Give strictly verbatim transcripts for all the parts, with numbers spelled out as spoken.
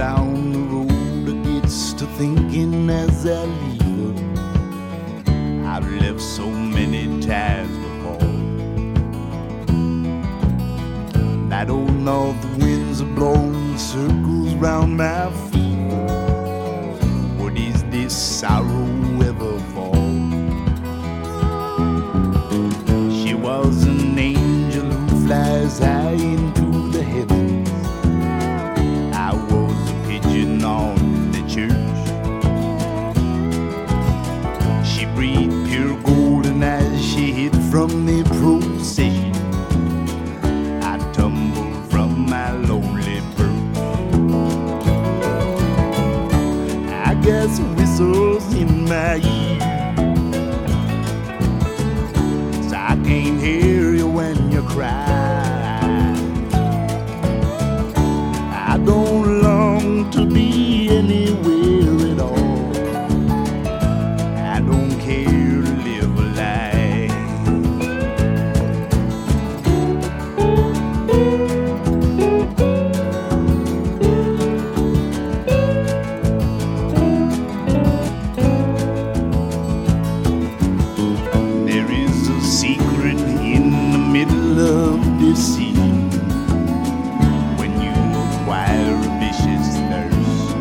down the road, I gets to thinking as I leave her. I've left so many times before. That old north winds are blowing circles round my feet. What is this sorrow ever for? She was an angel who flies high into the heavens. I was a pigeon on the church. She breathed pure golden as she hid from the procession. I tumbled from my lonely perch. I guess whistles in my ear, so I can't hear you when you cry. I don't long to be anywhere at all. I don't care to live a lie. There is a secret in the middle of this sea. When you acquire a vicious thirst,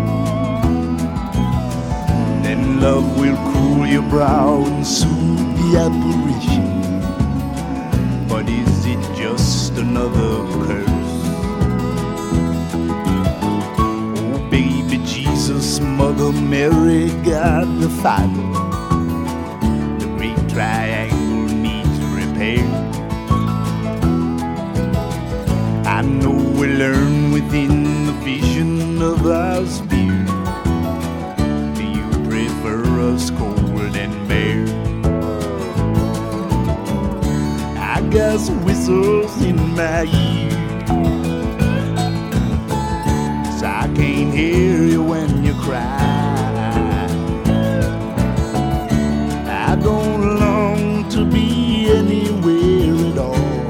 then love will cool your brow and soothe the apparition. But is it just another curse? Oh baby Jesus, Mother Mary, God the Father, the great triangle needs repair. I know we learn within the vision of our spirit. Do you prefer us cold and bare? I got whistles in my ear, so I can't hear you when you cry. I don't long to be anywhere at all.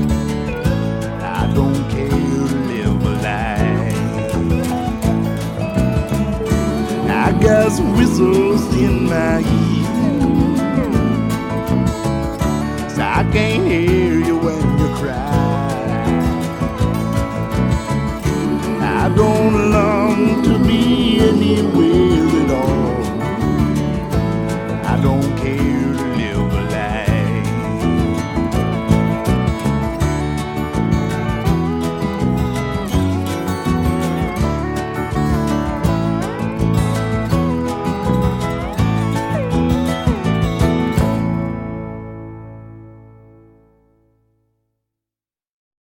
I don't care to live a lie. I got whistles in my ear, so I can't hear you when you cry. I don't